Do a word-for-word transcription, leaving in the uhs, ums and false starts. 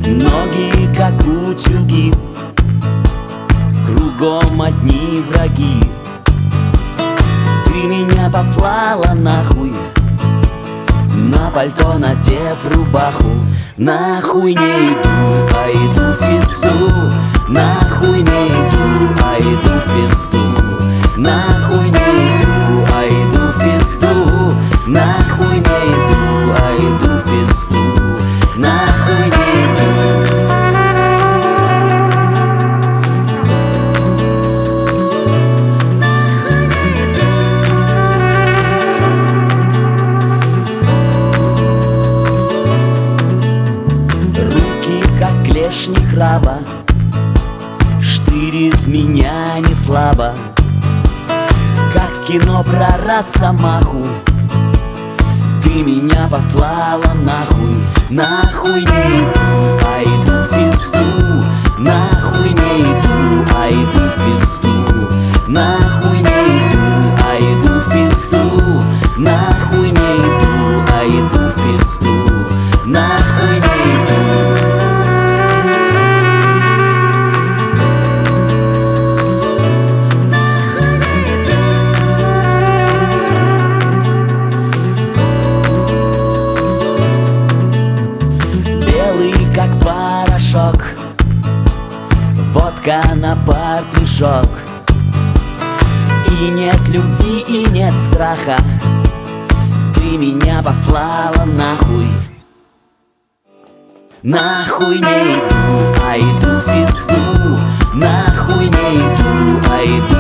Ноги как утюги, кругом одни враги. Ты меня послала нахуй, на пальто надев рубаху. Нахуй не иду, а иду в пизду. Нахуй не иду, а иду в пизду. Нахуй не иду, а иду в пизду. Нахуй не иду, а иду в пизду. Нахуй не иду. Клешни краба штырит меня не слабо, как в кино про Росомаху. Ты меня послала нахуй. Нахуй не иду, а иду в пизду. Нахуй не иду, а иду в пизду. Нахуй не иду, а иду в пизду. Нахуй не иду, а иду в пизду. Нахуй не иду. Как порошок, водка на партишок. И нет любви, и нет страха. Ты меня послала нахуй. Нахуй не иду, а иду в пизду. Нахуй не иду, а иду